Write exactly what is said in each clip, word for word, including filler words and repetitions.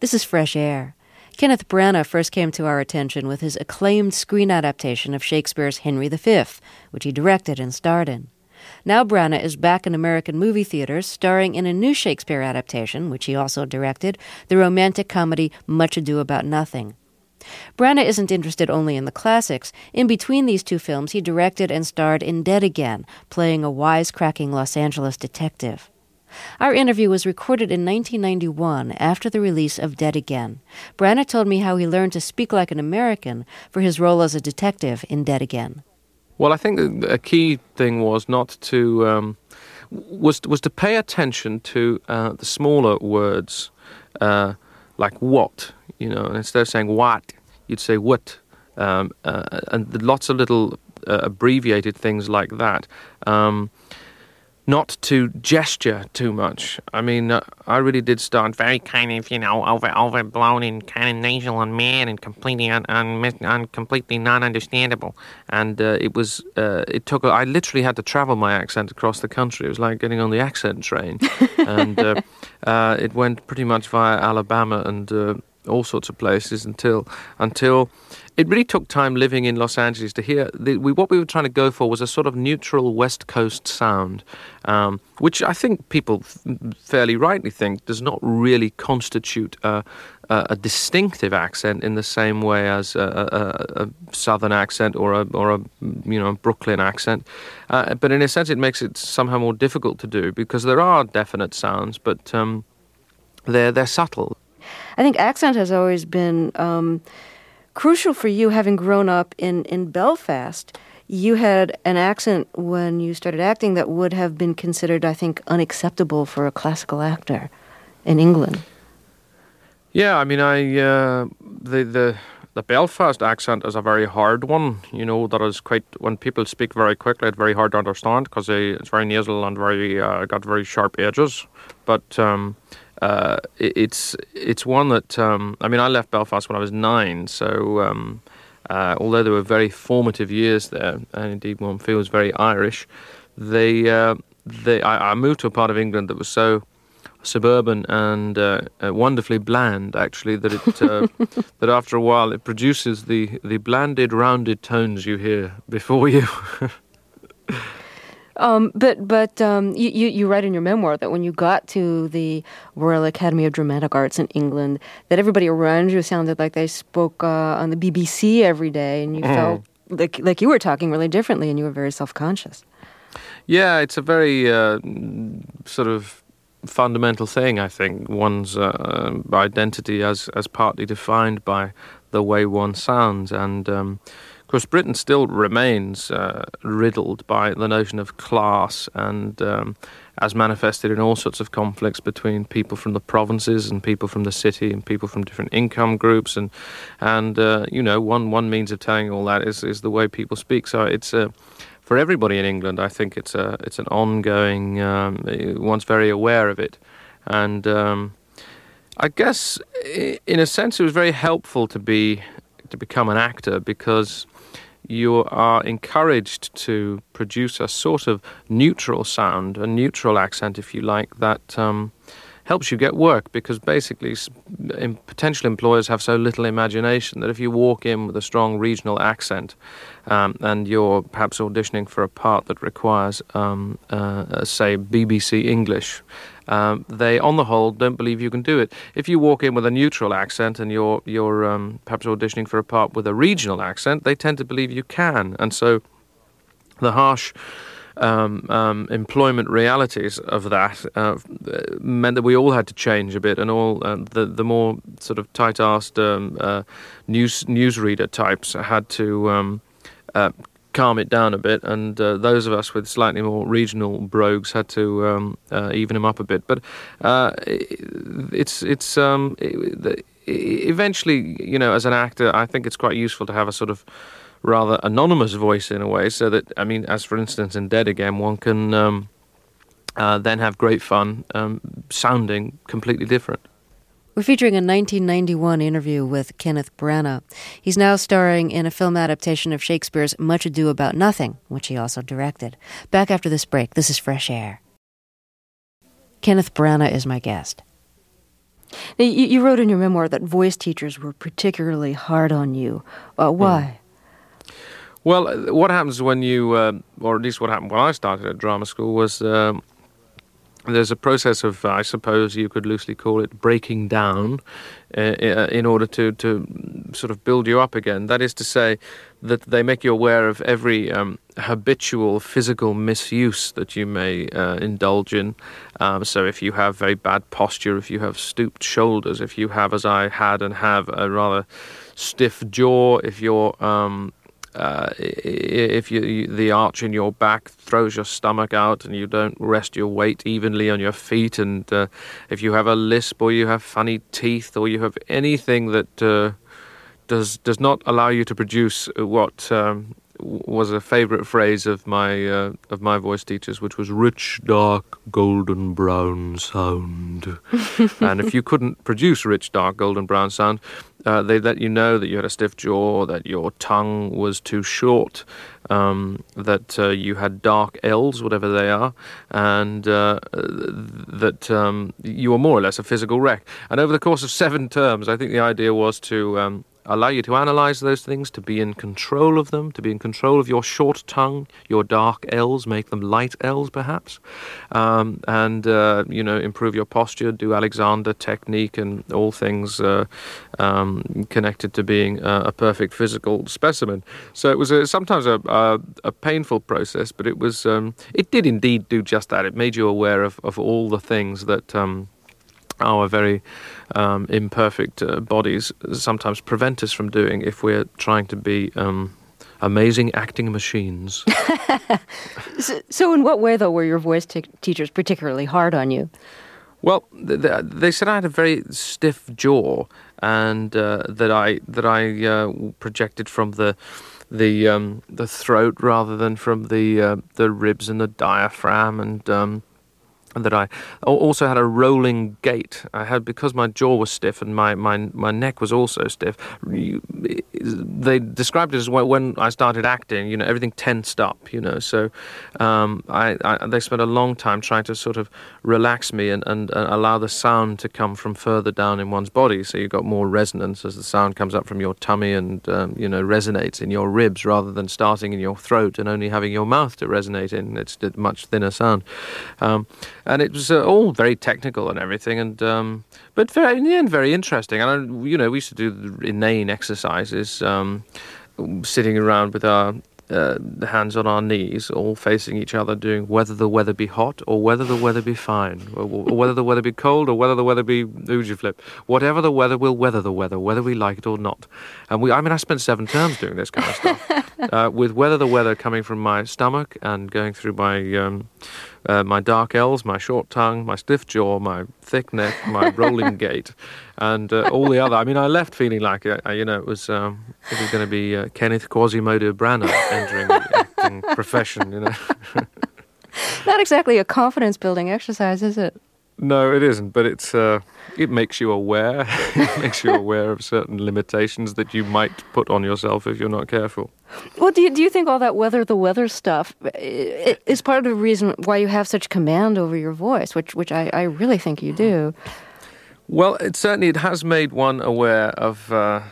This is Fresh Air. Kenneth Branagh first came to our attention with his acclaimed screen adaptation of Shakespeare's Henry the Fifth, which he directed and starred in. Now Branagh is back in American movie theaters, starring in a new Shakespeare adaptation, which he also directed, the romantic comedy Much Ado About Nothing. Branagh isn't interested only in the classics. In between these two films, he directed and starred in Dead Again, playing a wisecracking Los Angeles detective. Our interview was recorded in nineteen ninety-one, after the release of Dead Again. Branagh told me how he learned to speak like an American for his role as a detective in Dead Again. Well, I think a key thing was not to um, was was to pay attention to uh, the smaller words, uh, like what, you know, and instead of saying what, you'd say what, um, uh, and lots of little uh, abbreviated things like that. Um, Not to gesture too much. I mean, uh, I really did start very kind of, you know, over overblown and kind of nasal and mad and completely un, un, un completely non-understandable. And uh, it was, uh, it took, I literally had to travel my accent across the country. It was like getting on the accent train. and uh, uh, it went pretty much via Alabama and uh, all sorts of places until until it really took time living in Los Angeles to hear the, we, what we were trying to go for was a sort of neutral West Coast sound, um, which I think people f- fairly rightly think does not really constitute a, a, a distinctive accent in the same way as a, a, a Southern accent or a or a you know Brooklyn accent, uh, but in a sense it makes it somehow more difficult to do because there are definite sounds, but um, they're they're subtle. I think accent has always been um, crucial for you, having grown up in, in Belfast. You had an accent when you started acting that would have been considered, I think, unacceptable for a classical actor in England. Yeah, I mean, I uh, the the the Belfast accent is a very hard one. You know, that is quite, when people speak very quickly, it's very hard to understand because it's very nasal and very uh, got very sharp edges. But um, Uh, it, it's it's one that um, I mean I left Belfast when I was nine, so um, uh, although there were very formative years there, and indeed one feels very Irish, they uh, they I, I moved to a part of England that was so suburban and uh, uh, wonderfully bland, actually, that it uh, that after a while it produces the the blanded, rounded tones you hear before you. Um, but but um, you, you, you write in your memoir that when you got to the Royal Academy of Dramatic Arts in England, that everybody around you sounded like they spoke uh, on the B B C every day, and you mm. felt like like you were talking really differently, and you were very self-conscious. Yeah, it's a very uh, sort of fundamental thing, I think. One's uh, identity as as partly defined by the way one sounds, and um, of course, Britain still remains uh, riddled by the notion of class and um, as manifested in all sorts of conflicts between people from the provinces and people from the city and people from different income groups. And, and uh, you know, one, one means of telling all that is, is the way people speak. So it's uh, for everybody in England, I think it's a, it's an ongoing, um, one's very aware of it. And um, I guess, in a sense, it was very helpful to be to become an actor because you are encouraged to produce a sort of neutral sound, a neutral accent, if you like, that um, helps you get work because basically potential employers have so little imagination that if you walk in with a strong regional accent um, and you're perhaps auditioning for a part that requires, um, uh, say, B B C English, Um, they, on the whole, don't believe you can do it. If you walk in with a neutral accent and you're you're um, perhaps auditioning for a part with a regional accent, they tend to believe you can. And so the harsh um, um, employment realities of that uh, meant that we all had to change a bit, and all uh, the the more sort of tight-assed um, uh, news newsreader types had to um, uh, calm it down a bit, and uh, those of us with slightly more regional brogues had to um, uh, even him up a bit. But uh, it's it's um, it, eventually, you know, as an actor, I think it's quite useful to have a sort of rather anonymous voice in a way, so that, I mean, as for instance in Dead Again, one can um, uh, then have great fun um, sounding completely different. We're featuring a nineteen ninety-one interview with Kenneth Branagh. He's now starring in a film adaptation of Shakespeare's Much Ado About Nothing, which he also directed. Back after this break, this is Fresh Air. Kenneth Branagh is my guest. Now, you, you wrote in your memoir that voice teachers were particularly hard on you. Uh, why? Mm. Well, uh, what happens when you, uh, or at least what happened when I started at drama school, was um, there's a process of, I suppose you could loosely call it, breaking down uh, in order to, to sort of build you up again. That is to say that they make you aware of every um, habitual physical misuse that you may uh, indulge in. Um, so if you have very bad posture, if you have stooped shoulders, if you have, as I had and have, a rather stiff jaw, if you're... Um, Uh, if you, you, the arch in your back throws your stomach out and you don't rest your weight evenly on your feet, and uh, if you have a lisp or you have funny teeth or you have anything that uh, does does not allow you to produce what um, was a favourite phrase of my uh, of my voice teachers, which was rich, dark, golden brown sound. And if you couldn't produce rich, dark, golden brown sound, Uh, they let you know that you had a stiff jaw, that your tongue was too short, um, that uh, you had dark L's, whatever they are, and uh, that um, you were more or less a physical wreck. And over the course of seven terms, I think the idea was to um, allow you to analyze those things, to be in control of them, to be in control of your short tongue, your dark L's, make them light L's perhaps, um, and, uh, you know, improve your posture, do Alexander technique and all things uh, um, connected to being uh, a perfect physical specimen. So it was a, sometimes a, a, a painful process, but it was um, it did indeed do just that. It made you aware of, of all the things that um, our very um, imperfect uh, bodies sometimes prevent us from doing if we're trying to be um, amazing acting machines. so, so in what way, though, were your voice t- teachers particularly hard on you? Well, th- they said I had a very stiff jaw, and uh, that I that I uh, projected from the the um, the throat rather than from the uh, the ribs and the diaphragm, and um, and that I also had a rolling gait. I had, because my jaw was stiff and my, my, my neck was also stiff. They described it as when I started acting, you know, everything tensed up, you know. So um, I, I, they spent a long time trying to sort of relax me and, and, and allow the sound to come from further down in one's body. So you've got more resonance as the sound comes up from your tummy and, um, you know, resonates in your ribs rather than starting in your throat and only having your mouth to resonate in. It's a much thinner sound. Um, And it was uh, all very technical and everything, and um, but very, in the end, very interesting. And I, you know, we used to do inane exercises, um, sitting around with our uh, hands on our knees, all facing each other, doing whether the weather be hot or whether the weather be fine, or, or whether the weather be cold or whether the weather be Uji flip. Whatever the weather, we'll weather the weather, whether we like it or not. And we, I mean, I spent seven terms doing this kind of stuff, uh, with whether the weather coming from my stomach and going through my um, uh, my dark L's, my short tongue, my stiff jaw, my thick neck, my rolling gait, and uh, all the other. I mean, I left feeling like, uh, you know, it was um, it was going to be uh, Kenneth Quasimodo Branagh entering the acting profession, you know. Not exactly a confidence-building exercise, is it? No, it isn't, but it's uh, it makes you aware. It makes you aware of certain limitations that you might put on yourself if you're not careful. Well, do you, do you think all that weather-the-weather stuff is part of the reason why you have such command over your voice, which which I, I really think you do? Well, it certainly it has made one aware of, uh,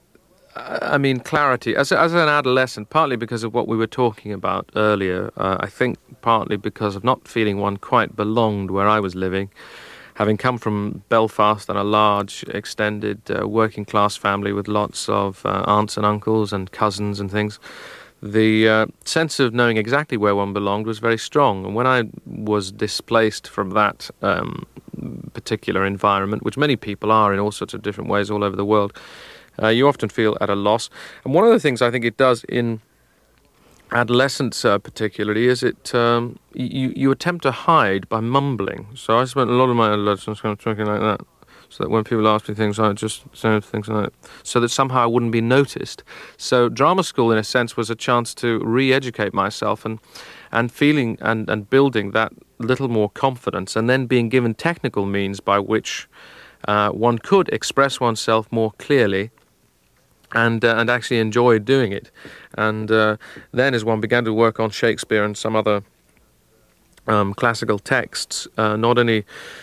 I mean, clarity. As, as an adolescent, partly because of what we were talking about earlier, uh, I think partly because of not feeling one quite belonged where I was living, having come from Belfast and a large, extended uh, working-class family with lots of uh, aunts and uncles and cousins and things, the uh, sense of knowing exactly where one belonged was very strong. And when I was displaced from that um, particular environment, which many people are in all sorts of different ways all over the world, uh, you often feel at a loss. And one of the things I think it does in adolescence uh, particularly is it um, you, you attempt to hide by mumbling. So I spent a lot of my adolescence kind of talking like that, so that when people ask me things, I just say things like that, so that somehow I wouldn't be noticed. So drama school, in a sense, was a chance to re-educate myself and and feeling and, and building that little more confidence, and then being given technical means by which uh, one could express oneself more clearly and uh, and actually enjoy doing it. And uh, then as one began to work on Shakespeare and some other um, classical texts, uh, not only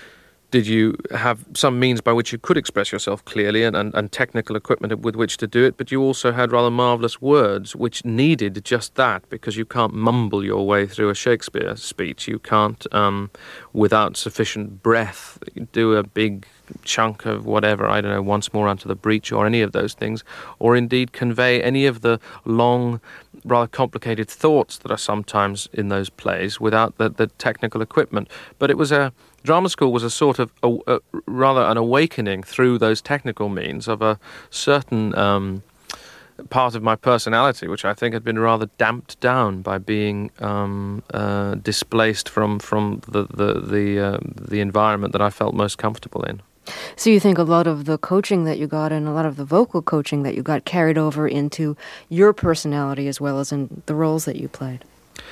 did you have some means by which you could express yourself clearly and, and, and technical equipment with which to do it, but you also had rather marvellous words which needed just that, because you can't mumble your way through a Shakespeare speech. You can't, um, without sufficient breath, do a big chunk of whatever, I don't know, once more unto the breach or any of those things, or indeed convey any of the long, rather complicated thoughts that are sometimes in those plays without the, the technical equipment. But it was a drama school was a sort of a, a, rather an awakening through those technical means of a certain um, part of my personality, which I think had been rather damped down by being um, uh, displaced from from the the the, uh, the environment that I felt most comfortable in. So you think a lot of the coaching that you got and a lot of the vocal coaching that you got carried over into your personality as well as in the roles that you played?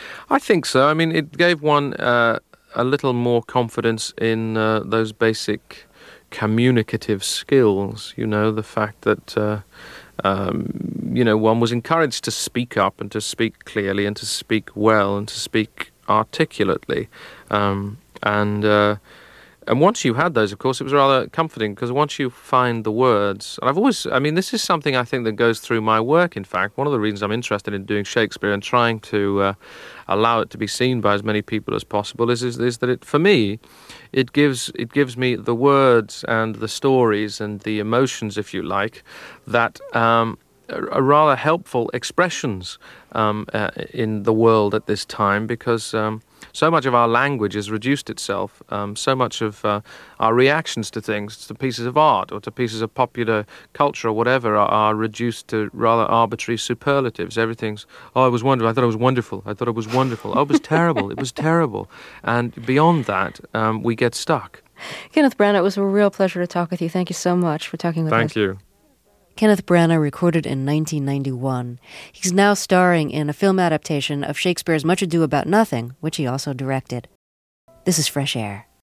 I think so. I mean, it gave one uh, a little more confidence in uh, those basic communicative skills, you know, the fact that, uh, um, you know, one was encouraged to speak up and to speak clearly and to speak well and to speak articulately. Um, and... Uh, And once you had those, of course, it was rather comforting, because once you find the words, and I've always, I mean, this is something I think that goes through my work, in fact. One of the reasons I'm interested in doing Shakespeare and trying to uh, allow it to be seen by as many people as possible is, is, is that it, for me, it gives, it gives me the words and the stories and the emotions, if you like, that um, are rather helpful expressions um, uh, in the world at this time, because um, so much of our language has reduced itself. Um, so much of uh, our reactions to things, to pieces of art or to pieces of popular culture or whatever, are, are reduced to rather arbitrary superlatives. Everything's, oh, it was wonderful. I thought it was wonderful. I thought it was wonderful. Oh, it was terrible. It was terrible. And beyond that, um, we get stuck. Kenneth Branagh, it was a real pleasure to talk with you. Thank you so much for talking with Thank us. Thank you. Kenneth Branagh recorded in nineteen ninety-one. He's now starring in a film adaptation of Shakespeare's Much Ado About Nothing, which he also directed. This is Fresh Air.